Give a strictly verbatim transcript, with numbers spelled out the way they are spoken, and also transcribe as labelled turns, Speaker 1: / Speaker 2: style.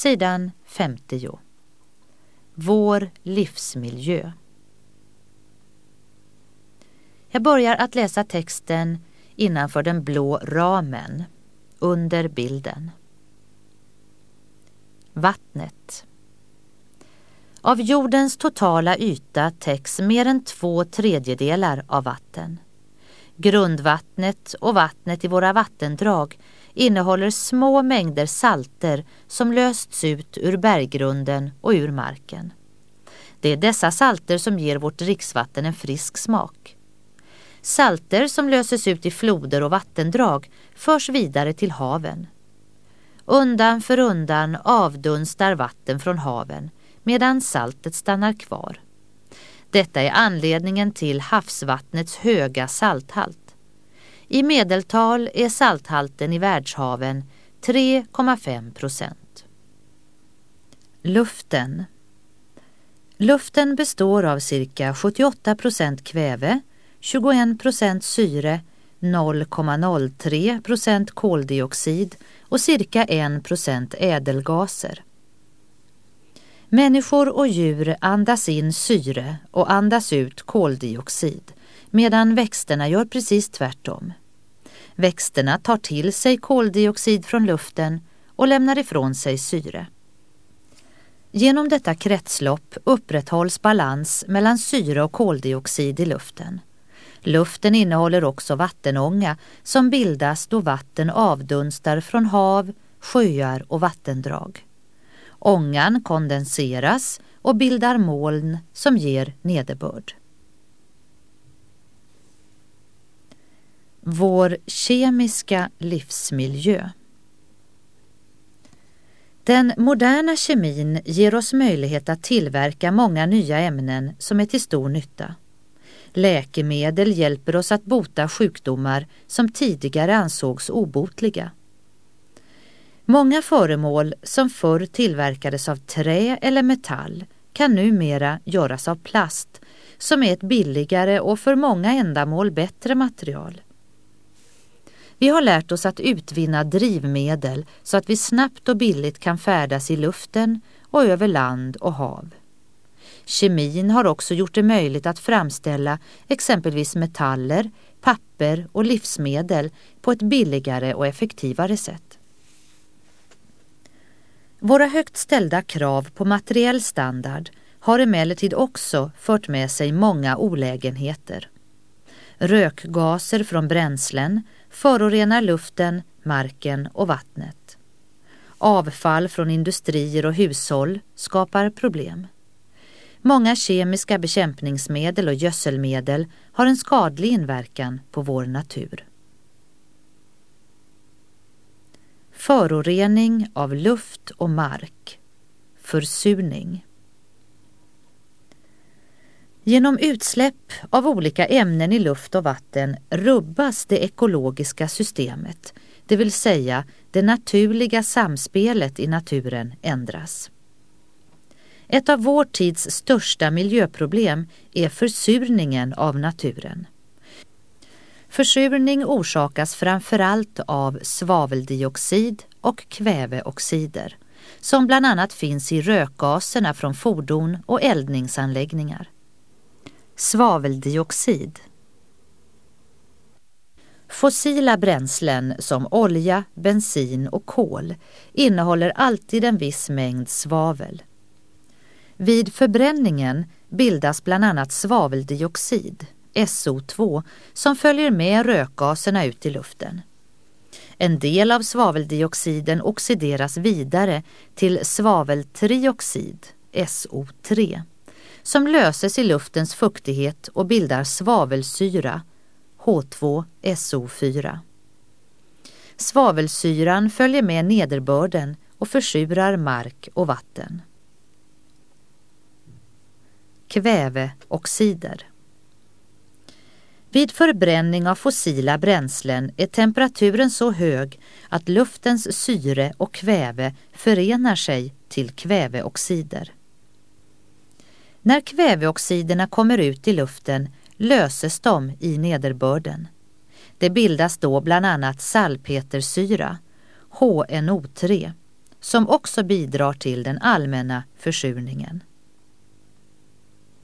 Speaker 1: sidan femtio. Vår livsmiljö. Jag börjar att läsa texten innanför den blå ramen, under bilden. Vattnet. Av jordens totala yta täcks mer än två tredjedelar av vatten. Grundvattnet och vattnet i våra vattendrag innehåller små mängder salter som lösts ut ur berggrunden och ur marken. Det är dessa salter som ger vårt dricksvatten en frisk smak. Salter som löses ut i floder och vattendrag förs vidare till haven. Undan för undan avdunstar vatten från haven medan saltet stannar kvar. Detta är anledningen till havsvattnets höga salthalt. I medeltal är salthalten i världshaven tre komma fem procent. Luften. Luften består av cirka sjuttioåtta procent kväve, tjugoen procent syre, noll komma noll tre procent koldioxid och cirka en procent ädelgaser. Människor och djur andas in syre och andas ut koldioxid, medan växterna gör precis tvärtom. Växterna tar till sig koldioxid från luften och lämnar ifrån sig syre. Genom detta kretslopp upprätthålls balans mellan syre och koldioxid i luften. Luften innehåller också vattenånga som bildas då vatten avdunstar från hav, sjöar och vattendrag. Ångan kondenseras och bildar moln som ger nederbörd. Vår kemiska livsmiljö. Den moderna kemin ger oss möjlighet att tillverka många nya ämnen som är till stor nytta. Läkemedel hjälper oss att bota sjukdomar som tidigare ansågs obotliga. Många föremål som förr tillverkades av trä eller metall kan numera göras av plast, som är ett billigare och för många ändamål bättre material. Vi har lärt oss att utvinna drivmedel så att vi snabbt och billigt kan färdas i luften och över land och hav. Kemin har också gjort det möjligt att framställa exempelvis metaller, papper och livsmedel på ett billigare och effektivare sätt. Våra högt ställda krav på materiell standard har emellertid också fört med sig många olägenheter. Rökgaser från bränslen förorenar luften, marken och vattnet. Avfall från industrier och hushåll skapar problem. Många kemiska bekämpningsmedel och gödselmedel har en skadlig inverkan på vår natur. Förorening av luft och mark. Försurning. Genom utsläpp av olika ämnen i luft och vatten rubbas det ekologiska systemet, det vill säga det naturliga samspelet i naturen ändras. Ett av vår tids största miljöproblem är försurningen av naturen. Försurning orsakas framförallt av svaveldioxid och kväveoxider, som bland annat finns i rökgaserna från fordon och eldningsanläggningar. Svaveldioxid. Fossila bränslen som olja, bensin och kol innehåller alltid en viss mängd svavel. Vid förbränningen bildas bland annat svaveldioxid, S O två, som följer med rökgaserna ut i luften. En del av svaveldioxiden oxideras vidare till svaveltrioxid, S O tre, som löses i luftens fuktighet och bildar svavelsyra, H två S O fyra. Svavelsyran följer med nederbörden och försurar mark och vatten. Kväveoxider. Vid förbränning av fossila bränslen är temperaturen så hög att luftens syre och kväve förenar sig till kväveoxider. När kväveoxiderna kommer ut i luften löses de i nederbörden. Det bildas då bland annat salpetersyra, H N O tre, som också bidrar till den allmänna försurningen.